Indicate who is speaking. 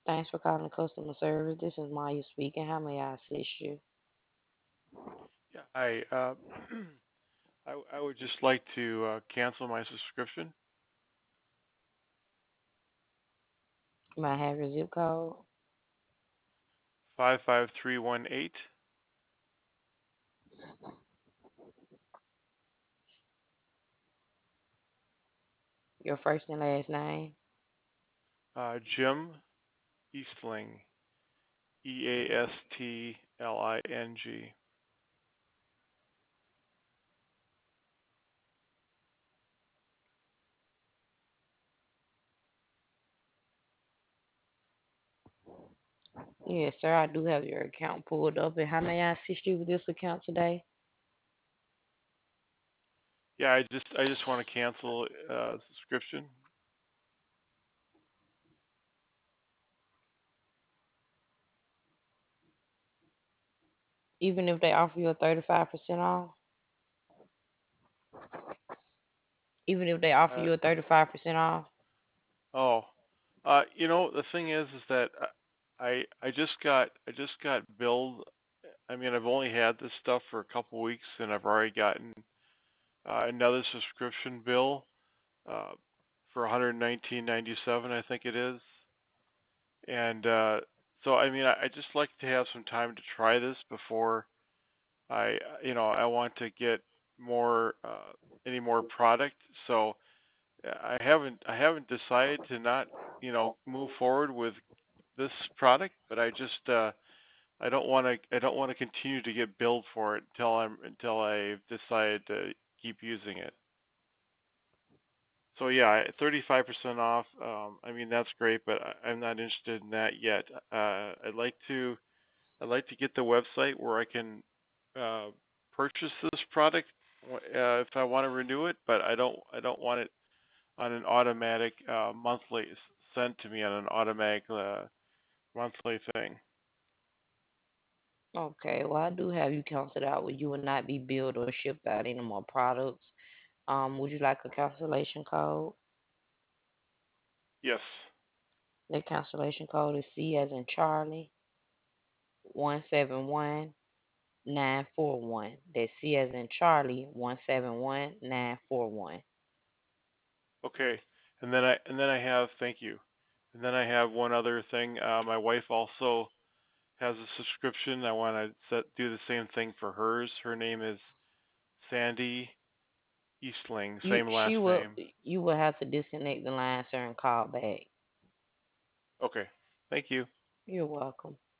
Speaker 1: Thanks for calling customer service. This is Maya speaking. How may I assist you?
Speaker 2: Yeah, I would just like to cancel my subscription.
Speaker 1: May I have your zip code,
Speaker 2: 55318.
Speaker 1: your first and last name?
Speaker 2: Jim Eastling. Eastling.
Speaker 1: Yes, sir. I do have your account pulled up. And how may I assist you with this account today?
Speaker 2: Yeah, I just want to cancel subscription.
Speaker 1: Even if they offer you a 35% off? Even if they offer
Speaker 2: Uh,
Speaker 1: you a 35% off?
Speaker 2: oh, the thing is that I just got billed. I mean, I've only had this stuff for a couple weeks, and I've already gotten another subscription bill uh, for 119.97, I think it is. And so, I mean, I just like to have some time to try this before I want to get more any more product. So I haven't decided to not, move forward with this product, but I don't want to continue to get billed for it until I've decided to keep using it. So yeah, 35% off. I mean that's great, but I'm not interested in that yet. I'd like to get the website where I can uh, purchase this product if I want to renew it, but I don't want it on an automatic monthly sent to me on an automatic monthly thing.
Speaker 1: Okay, well, I do have you counted out where you will not be billed or shipped out any more products. Would you like a cancellation code?
Speaker 2: Yes.
Speaker 1: The cancellation code is C as in Charlie 171941. That's C as in Charlie 171941.
Speaker 2: Okay. And then I have thank you. And then I have one other thing. My wife also has a subscription. I want to do the same thing for hers. Her name is Sandy Eastling,
Speaker 1: You
Speaker 2: same
Speaker 1: she
Speaker 2: last
Speaker 1: will
Speaker 2: name.
Speaker 1: you will have to disconnect the line, sir, and call back.
Speaker 2: Okay. Thank you.
Speaker 1: You're welcome.